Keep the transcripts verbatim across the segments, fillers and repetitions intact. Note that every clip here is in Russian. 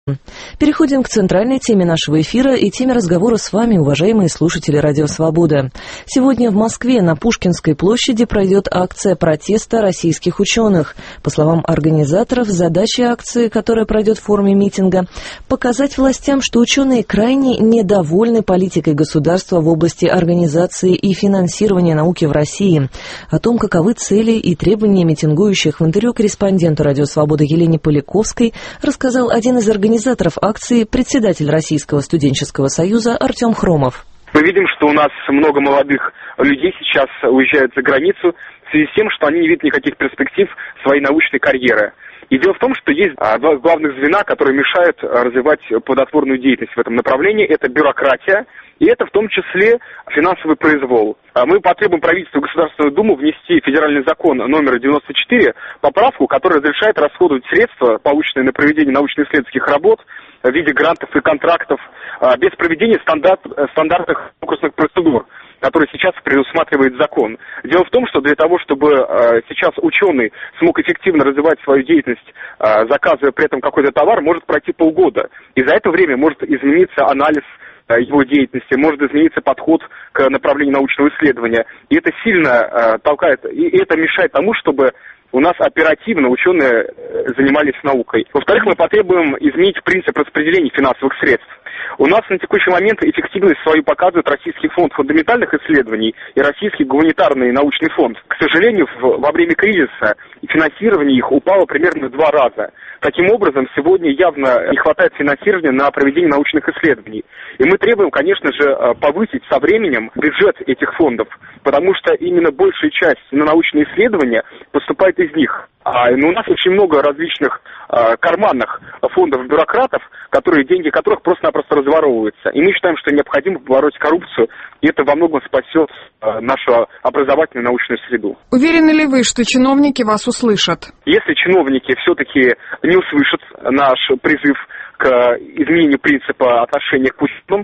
Переходим к центральной теме нашего эфира и теме разговора с вами, уважаемые слушатели Радио Свобода. Сегодня в Москве на Пушкинской площади пройдет акция протеста российских ученых. По словам организаторов, задача акции, которая пройдет в форме митинга, показать властям, что ученые крайне недовольны политикой государства в области организации и финансирования науки в России. О том, каковы цели и требования митингующих, в интервью корреспонденту Радио Свобода Елене Поляковской рассказал один из организаторов Организаторов акции, председатель Российского студенческого союза Артем Хромов. Мы видим, что у нас много молодых людей сейчас уезжают за границу в связи с тем, что они не видят никаких перспектив своей научной карьеры. И дело в том, что есть два главных звена, которые мешают развивать плодотворную деятельность в этом направлении. Это бюрократия, и это в том числе финансовый произвол. Мы потребуем правительству и Государственную Думу внести федеральный закон номер девяносто четыре, поправку, которая разрешает расходовать средства, полученные на проведение научно-исследовательских работ в виде грантов и контрактов, без проведения стандарт, стандартных конкурсных процедур, который сейчас предусматривает закон. Дело в том, что для того, чтобы э, сейчас ученый смог эффективно развивать свою деятельность, э, заказывая при этом какой-то товар, может пройти полгода. И за это время может измениться анализ э, его деятельности, может измениться подход к направлению научного исследования. И это сильно э, толкает, и это мешает тому, чтобы у нас оперативно ученые занимались наукой. Во-вторых, мы потребуем изменить принцип распределения финансовых средств. У нас на текущий момент эффективность свою показывает Российский фонд фундаментальных исследований и Российский гуманитарный научный фонд. К сожалению, в, во время кризиса финансирование их упало примерно в два раза. Таким образом, сегодня явно не хватает финансирования на проведение научных исследований. И мы требуем, конечно же, повысить со временем бюджет этих фондов, потому что именно большая часть на научные исследования поступает из них. А, ну, у нас очень много различных а, карманных фондов-бюрократов, которые, деньги которых просто-напросто разворовываются. И мы считаем, что необходимо побороть коррупцию, и это во многом спасет а, нашу образовательную научную среду. Уверены ли вы, что чиновники вас услышат? Если чиновники все-таки не услышат наш призыв к изменению принципа отношения к ученым,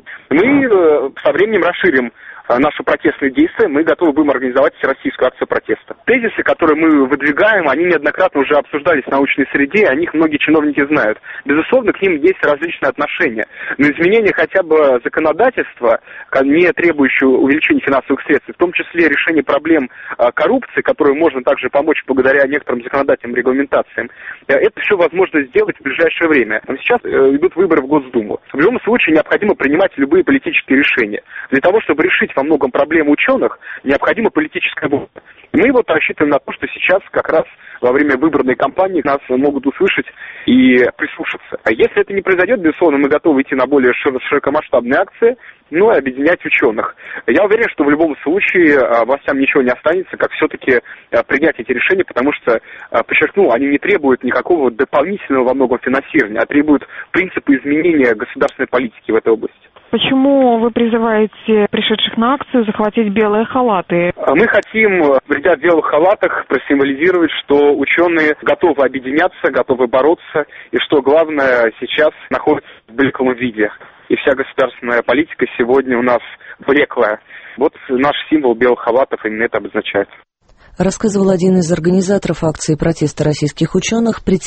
мы со временем расширим наши протестные действия, мы готовы будем организовать всероссийскую акцию протеста. Тезисы, которые мы выдвигаем, они неоднократно уже обсуждались в научной среде, о них многие чиновники знают. Безусловно, к ним есть различные отношения. Но изменение хотя бы законодательства, не требующего увеличения финансовых средств, в том числе решение проблем коррупции, которую можно также помочь благодаря некоторым законодательным регламентациям, это все возможно сделать в ближайшее время. Сейчас идут выборы в Госдуму. В любом случае необходимо принимать любые политические решения. Для того, чтобы решить во многом проблемы ученых, необходима политическая воля. И мы вот рассчитываем на то, что сейчас как раз во время выборной кампании нас могут услышать и прислушаться. А если это не произойдет, безусловно, мы готовы идти на более широкомасштабные акции, ну и объединять ученых. Я уверен, что в любом случае властям ничего не останется, как все-таки принять эти решения, потому что, подчеркну, они не требуют никакого дополнительного во многом финансирования, а требуют принципа изменения государственной политики в этой области. Почему вы призываете пришедших на акцию захватить белые халаты? Мы хотим, придя в белых халатах, просимволизировать, что ученые готовы объединяться, готовы бороться, и что главное сейчас находится в блеклом виде. И вся государственная политика сегодня у нас блеклая. Вот наш символ белых халатов именно это обозначает. Рассказывал один из организаторов акции протеста российских ученых,